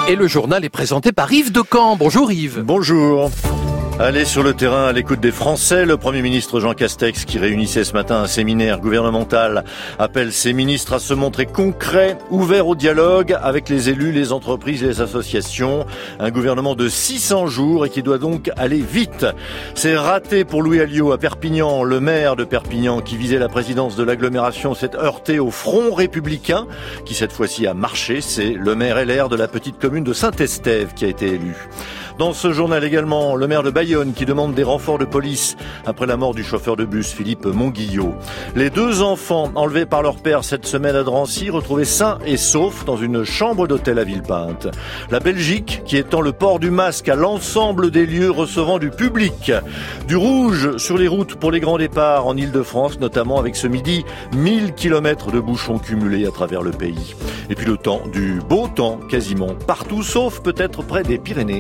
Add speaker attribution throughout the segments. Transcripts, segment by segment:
Speaker 1: Et le journal est présenté par Yves Decamp. Bonjour Yves.
Speaker 2: Bonjour. Allez sur le terrain à l'écoute des Français. Le Premier ministre Jean Castex, qui réunissait ce matin un séminaire gouvernemental, appelle ses ministres à se montrer concrets, ouverts au dialogue avec les élus, les entreprises, les associations. Un gouvernement de 600 jours et qui doit donc aller vite. C'est raté pour Louis Alliot à Perpignan. Le maire de Perpignan, qui visait la présidence de l'agglomération, s'est heurté au Front républicain, qui cette fois-ci a marché. C'est le maire LR de la petite commune de Saint-Estève qui a été élu. Dans ce journal également, le maire de Bayonne qui demande des renforts de police après la mort du chauffeur de bus Philippe Monguillot. Les deux enfants enlevés par leur père cette semaine à Drancy retrouvés sains et saufs dans une chambre d'hôtel à Villepinte. La Belgique qui étend le port du masque à l'ensemble des lieux recevant du public. Du rouge sur les routes pour les grands départs en Ile-de-France, notamment avec ce midi 1000 km de bouchons cumulés à travers le pays. Et puis le temps, du beau temps quasiment partout sauf peut-être près des Pyrénées.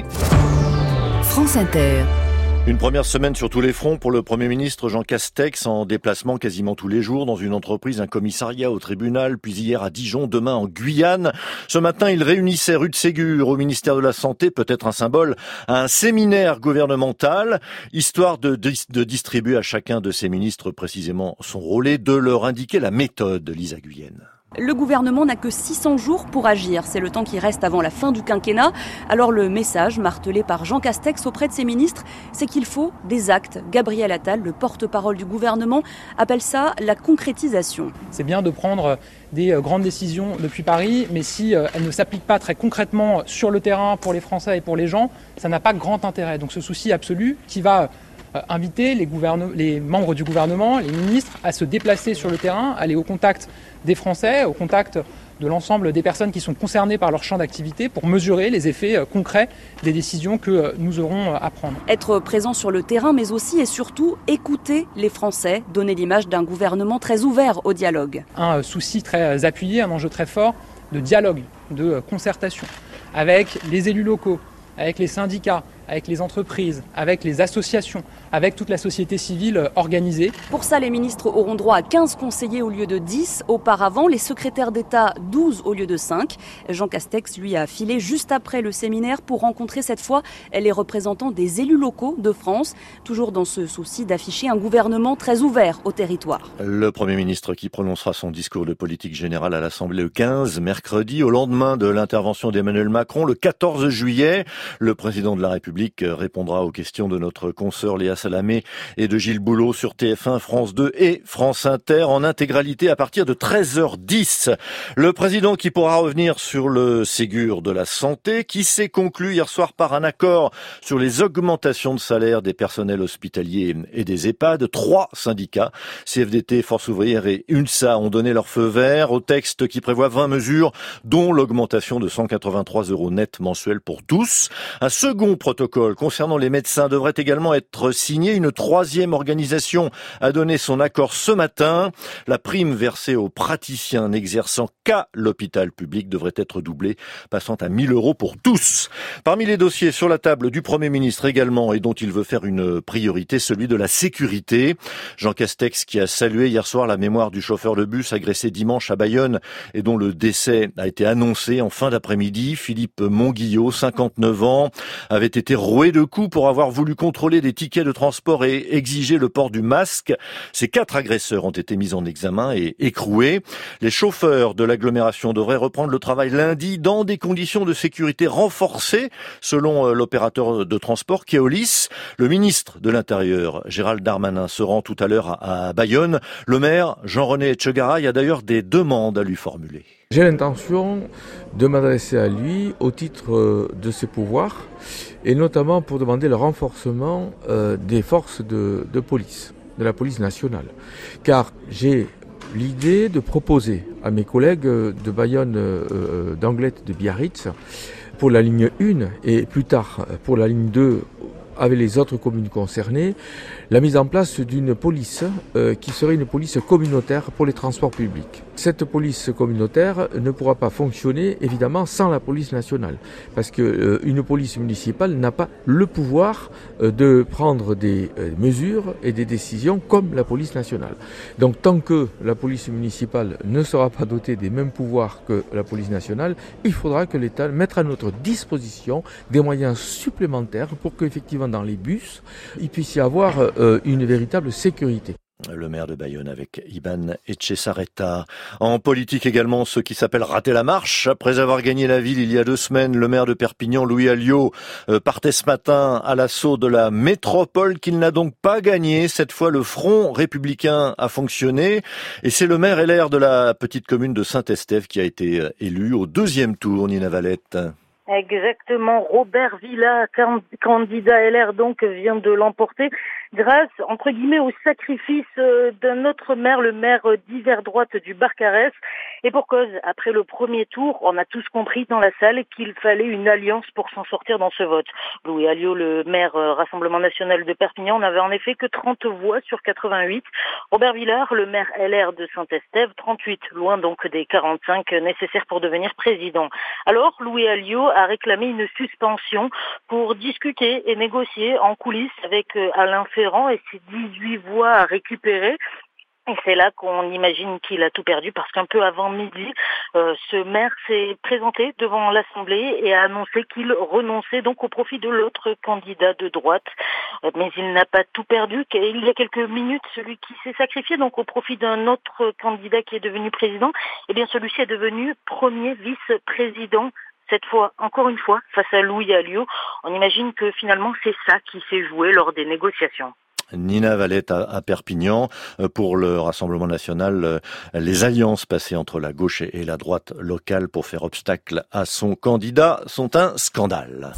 Speaker 3: France Inter.
Speaker 2: Une première semaine sur tous les fronts pour le Premier ministre Jean Castex, en déplacement quasiment tous les jours dans une entreprise, un commissariat, au tribunal, puis hier à Dijon, demain en Guyane. Ce matin, il réunissait rue de Ségur au ministère de la Santé, peut-être un symbole, à un séminaire gouvernemental, histoire de distribuer à chacun de ses ministres précisément son rôle et de leur indiquer la méthode, Lisa Guyenne.
Speaker 4: Le gouvernement n'a que 600 jours pour agir. C'est le temps qui reste avant la fin du quinquennat. Alors le message martelé par Jean Castex auprès de ses ministres, c'est qu'il faut des actes. Gabriel Attal, le porte-parole du gouvernement, appelle ça la concrétisation.
Speaker 5: C'est bien de prendre des grandes décisions depuis Paris, mais si elles ne s'appliquent pas très concrètement sur le terrain pour les Français et pour les gens, ça n'a pas grand intérêt. Donc ce souci absolu qui va inviter les membres du gouvernement, les ministres, à se déplacer sur le terrain, aller au contact des Français, au contact de l'ensemble des personnes qui sont concernées par leur champ d'activité pour mesurer les effets concrets des décisions que nous aurons à prendre.
Speaker 4: Être présent sur le terrain, mais aussi et surtout écouter les Français, donner l'image d'un gouvernement très ouvert au dialogue.
Speaker 5: Un souci très appuyé, un enjeu très fort de dialogue, de concertation avec les élus locaux, avec les syndicats, avec les entreprises, avec les associations, avec toute la société civile organisée.
Speaker 4: Pour ça, les ministres auront droit à 15 conseillers au lieu de 10 auparavant, les secrétaires d'État 12 au lieu de 5. Jean Castex, lui, a filé juste après le séminaire pour rencontrer cette fois les représentants des élus locaux de France, toujours dans ce souci d'afficher un gouvernement très ouvert au territoire.
Speaker 2: Le Premier ministre qui prononcera son discours de politique générale à l'Assemblée le 15, mercredi, au lendemain de l'intervention d'Emmanuel Macron, le 14 juillet. Le président de la République répondra aux questions de notre consoeur Léa Salamé et de Gilles Boulot sur TF1, France 2 et France Inter en intégralité à partir de 13h10. Le président qui pourra revenir sur le Ségur de la santé qui s'est conclu hier soir par un accord sur les augmentations de salaire des personnels hospitaliers et des EHPAD. 3 syndicats, CFDT, Force ouvrière et UNSA, ont donné leur feu vert au texte qui prévoit 20 mesures, dont l'augmentation de 183 € net mensuels pour tous. Un second protocole concernant les médecins devrait également être signé. Une troisième organisation a donné son accord ce matin. La prime versée aux praticiens n'exerçant qu'à l'hôpital public devrait être doublée, passant à 1 000 € pour tous. Parmi les dossiers sur la table du Premier ministre également, et dont il veut faire une priorité, celui de la sécurité. Jean Castex qui a salué hier soir la mémoire du chauffeur de bus agressé dimanche à Bayonne et dont le décès a été annoncé en fin d'après-midi. Philippe Monguillot, 59 ans, avait été roué de coups pour avoir voulu contrôler des tickets de transport et exiger le port du masque. Ces 4 agresseurs ont été mis en examen et écroués. Les chauffeurs de l'agglomération devraient reprendre le travail lundi dans des conditions de sécurité renforcées, selon l'opérateur de transport Keolis. Le ministre de l'Intérieur, Gérald Darmanin, se rend tout à l'heure à Bayonne. Le maire, Jean-René Etchegaray, a d'ailleurs des demandes à lui formuler.
Speaker 6: J'ai l'intention de m'adresser à lui au titre de ses pouvoirs et notamment pour demander le renforcement des forces de police, de la police nationale. Car j'ai l'idée de proposer à mes collègues de Bayonne, d'Anglet, de Biarritz, pour la ligne 1 et plus tard pour la ligne 2 avec les autres communes concernées, la mise en place d'une police qui serait une police communautaire pour les transports publics. Cette police communautaire ne pourra pas fonctionner évidemment sans la police nationale, parce que une police municipale n'a pas le pouvoir de prendre des mesures et des décisions comme la police nationale. Donc tant que la police municipale ne sera pas dotée des mêmes pouvoirs que la police nationale, il faudra que l'État mette à notre disposition des moyens supplémentaires pour qu'effectivement dans les bus, il puisse y avoir une véritable sécurité.
Speaker 2: Le maire de Bayonne avec Iban Etchesarreta. En politique également, ceux qui s'appellent rater la marche. Après avoir gagné la ville il y a 2 semaines, le maire de Perpignan, Louis Alliot, partait ce matin à l'assaut de la métropole qu'il n'a donc pas gagné. Cette fois, le front républicain a fonctionné et c'est le maire LR de la petite commune de Saint-Estève qui a été élu au 2e tour, Nina Valette.
Speaker 7: Exactement, Robert Villa, candidat LR donc, vient de l'emporter grâce, entre guillemets, au sacrifice d'un autre maire, le maire d'hiver droite du Barcarès. Et pour cause, après le premier tour, on a tous compris dans la salle qu'il fallait une alliance pour s'en sortir dans ce vote. Louis Alliot, le maire Rassemblement National de Perpignan, n'avait en effet que 30 voix sur 88. Robert Villard, le maire LR de Saint-Estève, 38, loin donc des 45 nécessaires pour devenir président. Alors, Louis Alliot a réclamé une suspension pour discuter et négocier en coulisses avec Alain Ferrand et ses 18 voix à récupérer. Et c'est là qu'on imagine qu'il a tout perdu parce qu'un peu avant midi, ce maire s'est présenté devant l'Assemblée et a annoncé qu'il renonçait donc au profit de l'autre candidat de droite. Mais il n'a pas tout perdu. Il y a quelques minutes, celui qui s'est sacrifié donc au profit d'un autre candidat qui est devenu président, eh bien celui-ci est devenu premier vice-président. Cette fois, encore une fois, face à Louis Alliot, on imagine que finalement c'est ça qui s'est joué lors des négociations.
Speaker 2: Nina Valette à Perpignan. Pour le Rassemblement national, les alliances passées entre la gauche et la droite locale pour faire obstacle à son candidat sont un scandale.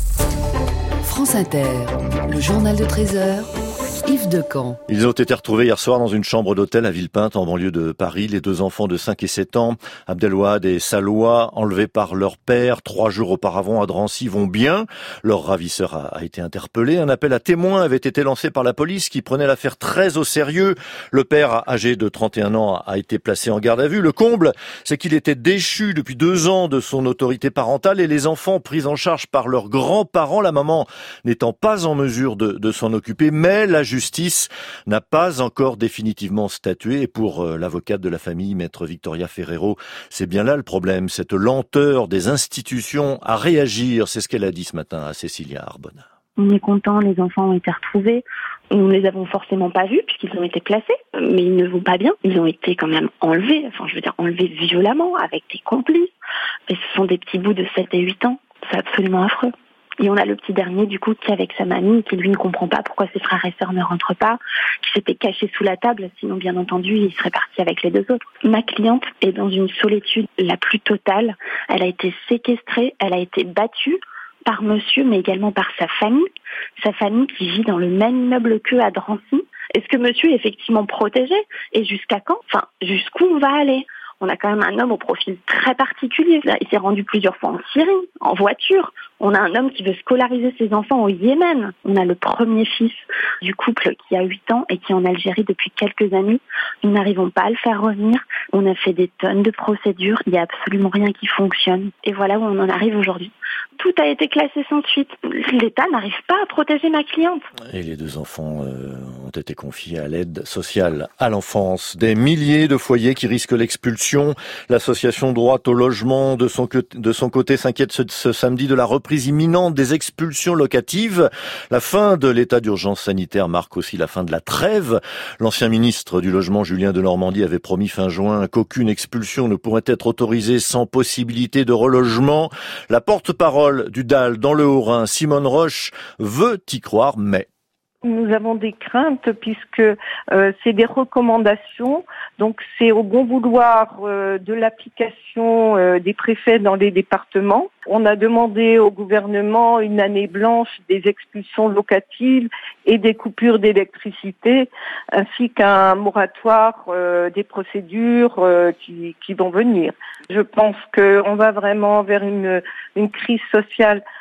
Speaker 3: France Inter, le journal de 13h, Yves Decamp.
Speaker 2: Ils ont été retrouvés hier soir dans une chambre d'hôtel à Villepinte, en banlieue de Paris. Les 2 enfants de 5 et 7 ans, Abdelwahad et Saloua, enlevés par leur père 3 jours auparavant à Drancy, vont bien. Leur ravisseur a été interpellé. Un appel à témoins avait été lancé par la police qui prenait l'affaire très au sérieux. Le père, âgé de 31 ans, a été placé en garde à vue. Le comble, c'est qu'il était déchu depuis 2 ans de son autorité parentale et les enfants pris en charge par leurs grands-parents, la maman n'étant pas en mesure de s'en occuper. Mais la justice n'a pas encore définitivement statué et pour l'avocate de la famille, maître Victoria Ferrero, c'est bien là le problème, cette lenteur des institutions à réagir. C'est ce qu'elle a dit ce matin à Cécilia Arbona.
Speaker 8: On est content, les enfants ont été retrouvés. Nous ne les avons forcément pas vus puisqu'ils ont été placés, mais ils ne vont pas bien. Ils ont été quand même enlevés, enlevés violemment avec des complices. Et ce sont des petits bouts de 7 et 8 ans. C'est absolument affreux. Et on a le petit dernier, du coup, qui est avec sa mamie, qui lui ne comprend pas pourquoi ses frères et sœurs ne rentrent pas, qui s'était caché sous la table, sinon bien entendu, il serait parti avec les 2 autres. Ma cliente est dans une solitude la plus totale. Elle a été séquestrée, elle a été battue par monsieur, mais également par sa famille qui vit dans le même immeuble qu'eux à Drancy. Est-ce que monsieur est effectivement protégé? Et jusqu'à quand? Jusqu'où on va aller? On a quand même un homme au profil très particulier. Il s'est rendu plusieurs fois en Syrie, en voiture. On a un homme qui veut scolariser ses enfants au Yémen. On a le premier fils du couple qui a 8 ans et qui est en Algérie depuis quelques années. Nous n'arrivons pas à le faire revenir. On a fait des tonnes de procédures. Il n'y a absolument rien qui fonctionne. Et voilà où on en arrive aujourd'hui. Tout a été classé sans suite. L'État n'arrive pas à protéger ma cliente.
Speaker 2: Et les 2 enfants ont été confiés à l'aide sociale à l'enfance. Des milliers de foyers qui risquent l'expulsion. L'association Droit au logement, de son côté, s'inquiète ce samedi de la reprise imminente des expulsions locatives. La fin de l'état d'urgence sanitaire marque aussi la fin de la trêve. L'ancien ministre du Logement, Julien Denormandie, avait promis fin juin qu'aucune expulsion ne pourrait être autorisée sans possibilité de relogement. La porte-parole du DAL dans le Haut-Rhin, Simone Roche, veut y croire, mais...
Speaker 9: Nous avons des craintes puisque c'est des recommandations, donc c'est au bon vouloir de l'application des préfets dans les départements. On a demandé au gouvernement une année blanche des expulsions locatives et des coupures d'électricité, ainsi qu'un moratoire des procédures qui vont venir. Je pense qu'on va vraiment vers une crise sociale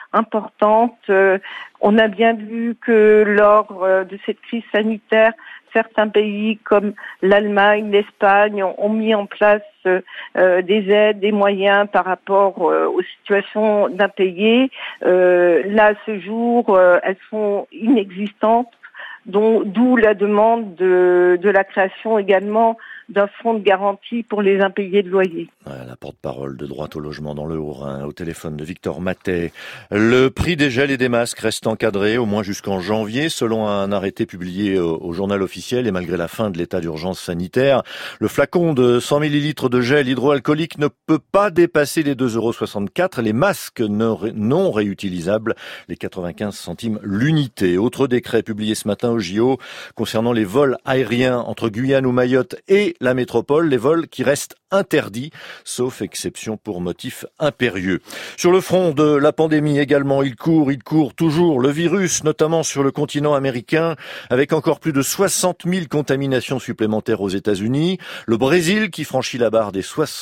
Speaker 9: importante. On a bien vu que lors de cette crise sanitaire, certains pays comme l'Allemagne, l'Espagne ont mis en place des aides, des moyens par rapport aux situations d'impayés. Là, à ce jour, elles sont inexistantes, d'où la demande de la création également d'un fonds de garantie pour les impayés de loyer.
Speaker 2: La porte-parole de Droit au logement dans le Haut-Rhin, au téléphone de Victor Matet. Le prix des gels et des masques reste encadré au moins jusqu'en janvier, selon un arrêté publié au journal officiel, et malgré la fin de l'état d'urgence sanitaire. Le flacon de 100 millilitres de gel hydroalcoolique ne peut pas dépasser les 2,64 €. Les masques non réutilisables, les 95 centimes l'unité. Autre décret publié ce matin au JO concernant les vols aériens entre Guyane ou Mayotte et la métropole, les vols qui restent interdits, sauf exception pour motif impérieux. Sur le front de la pandémie également, il court toujours le virus, notamment sur le continent américain, avec encore plus de 60 000 contaminations supplémentaires aux États-Unis. Le Brésil qui franchit la barre des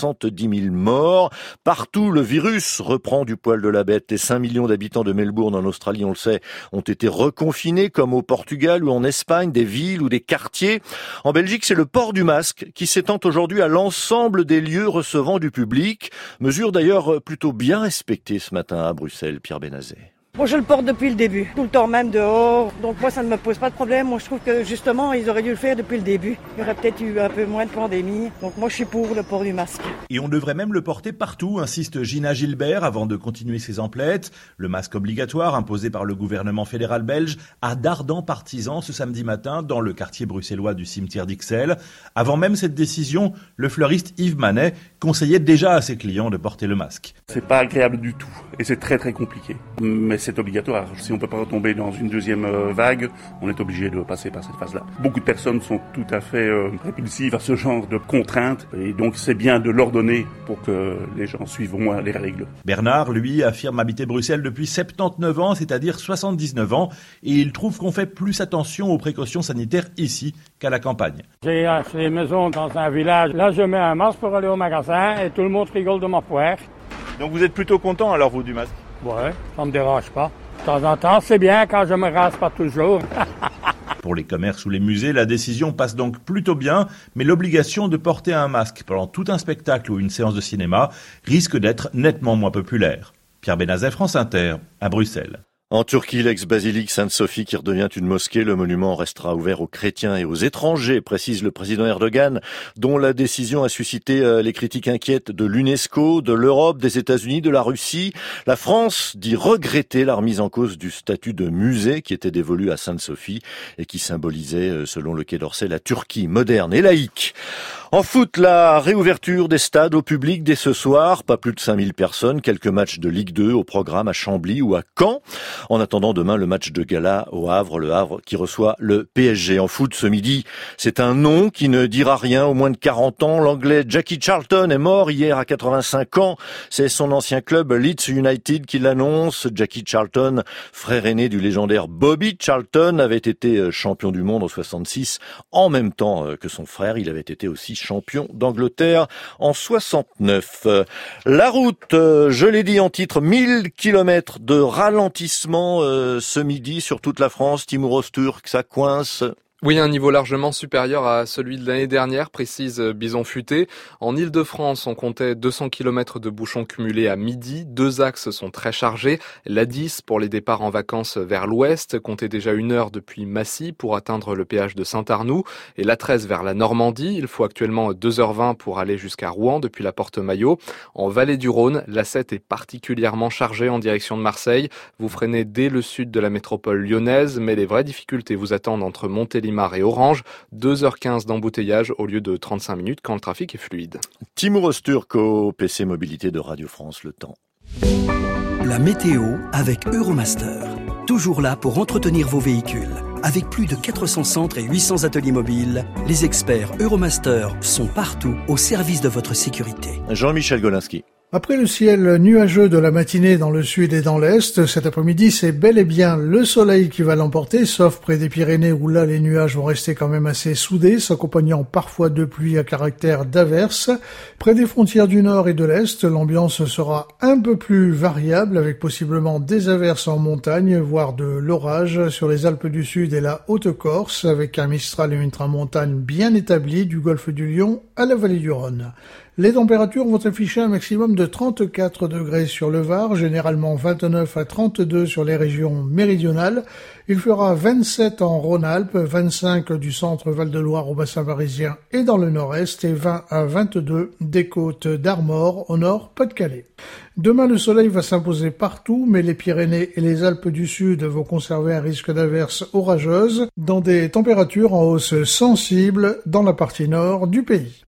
Speaker 2: 70 000 morts. Partout, le virus reprend du poil de la bête. Les 5 millions d'habitants de Melbourne en Australie, on le sait, ont été reconfinés, comme au Portugal ou en Espagne, des villes ou des quartiers. En Belgique, c'est le port du masque qui s'étend aujourd'hui à l'ensemble des lieux recevant du public. Mesure d'ailleurs plutôt bien respectée ce matin à Bruxelles, Pierre Benazet.
Speaker 10: Moi, je le porte depuis le début, tout le temps même dehors. Donc moi, ça ne me pose pas de problème. Moi, je trouve que justement, ils auraient dû le faire depuis le début. Il y aurait peut-être eu un peu moins de pandémie. Donc moi, je suis pour le port du masque.
Speaker 11: Et on devrait même le porter partout, insiste Gina Gilbert avant de continuer ses emplettes. Le masque obligatoire imposé par le gouvernement fédéral belge a d'ardents partisans ce samedi matin dans le quartier bruxellois du cimetière d'Ixelles. Avant même cette décision, le fleuriste Yves Manet conseillait déjà à ses clients de porter le masque.
Speaker 12: C'est pas agréable du tout et c'est très très compliqué. Mais c'est obligatoire. Si on peut pas retomber dans une deuxième vague, on est obligé de passer par cette phase-là. Beaucoup de personnes sont tout à fait répulsives à ce genre de contraintes et donc c'est bien de l'ordonner pour que les gens suivent au moins les règles.
Speaker 11: Bernard, lui, affirme habiter Bruxelles depuis 79 ans, c'est-à-dire 79 ans, et il trouve qu'on fait plus attention aux précautions sanitaires ici qu'à la campagne.
Speaker 13: J'ai acheté une maison dans un village. Là, je mets un masque pour aller au magasin et tout le monde rigole de ma poire.
Speaker 14: Donc vous êtes plutôt content alors vous du masque?
Speaker 13: Ouais, ça me dérange pas. De temps en temps, c'est bien quand je me rase pas toujours.
Speaker 11: Pour les commerces ou les musées, la décision passe donc plutôt bien, mais l'obligation de porter un masque pendant tout un spectacle ou une séance de cinéma risque d'être nettement moins populaire. Pierre Benazet, France Inter, à Bruxelles.
Speaker 2: En Turquie, l'ex-basilique Sainte-Sophie qui redevient une mosquée, le monument restera ouvert aux chrétiens et aux étrangers, précise le président Erdogan, dont la décision a suscité les critiques inquiètes de l'UNESCO, de l'Europe, des États-Unis, de la Russie. La France dit regretter la remise en cause du statut de musée qui était dévolu à Sainte-Sophie et qui symbolisait, selon le Quai d'Orsay, la Turquie moderne et laïque. En foot, la réouverture des stades au public dès ce soir. Pas plus de 5000 personnes, quelques matchs de Ligue 2 au programme à Chambly ou à Caen. En attendant demain le match de gala au Havre, le Havre qui reçoit le PSG. En foot ce midi, c'est un nom qui ne dira rien aux moins de 40 ans. L'anglais Jackie Charlton est mort hier à 85 ans. C'est son ancien club Leeds United qui l'annonce. Jackie Charlton, frère aîné du légendaire Bobby Charlton, avait été champion du monde en 66. En même temps que son frère, il avait été aussi champion d'Angleterre en 69. La route, je l'ai dit en titre, 1000 km de ralentissement ce midi sur toute la France. Timur Öztürk, ça coince.
Speaker 15: Oui, un niveau largement supérieur à celui de l'année dernière, précise Bison Futé. En Ile-de-France, on comptait 200 km de bouchons cumulés à midi. 2 axes sont très chargés. L'A10 pour les départs en vacances vers l'ouest comptait déjà 1 heure depuis Massy pour atteindre le péage de Saint-Arnoux. Et l'A13 vers la Normandie, il faut actuellement 2h20 pour aller jusqu'à Rouen depuis la Porte-Maillot. En Vallée du Rhône, l'A7 est particulièrement chargée en direction de Marseille. Vous freinez dès le sud de la métropole lyonnaise, mais les vraies difficultés vous attendent entre Montélimar et Orange, 2h15 d'embouteillage au lieu de 35 minutes quand le trafic est fluide.
Speaker 2: Timur Öztürk au PC Mobilité de Radio France, le temps.
Speaker 16: La météo avec Euromaster. Toujours là pour entretenir vos véhicules. Avec plus de 400 centres et 800 ateliers mobiles, les experts Euromaster sont partout au service de votre sécurité.
Speaker 2: Jean-Michel Golinski.
Speaker 17: Après le ciel nuageux de la matinée dans le sud et dans l'est, cet après-midi, c'est bel et bien le soleil qui va l'emporter, sauf près des Pyrénées où là, les nuages vont rester quand même assez soudés, s'accompagnant parfois de pluies à caractère d'averse. Près des frontières du nord et de l'est, l'ambiance sera un peu plus variable, avec possiblement des averses en montagne, voire de l'orage sur les Alpes du Sud et la Haute-Corse, avec un Mistral et une tramontane bien établis du golfe du Lion à la vallée du Rhône. Les températures vont afficher un maximum de 34 degrés sur le Var, généralement 29 à 32 sur les régions méridionales. Il fera 27 en Rhône-Alpes, 25 du centre Val-de-Loire au bassin parisien et dans le nord-est et 20 à 22 des côtes d'Armor au nord Pas-de-Calais. Demain, le soleil va s'imposer partout, mais les Pyrénées et les Alpes du Sud vont conserver un risque d'averses orageuses dans des températures en hausse sensible dans la partie nord du pays.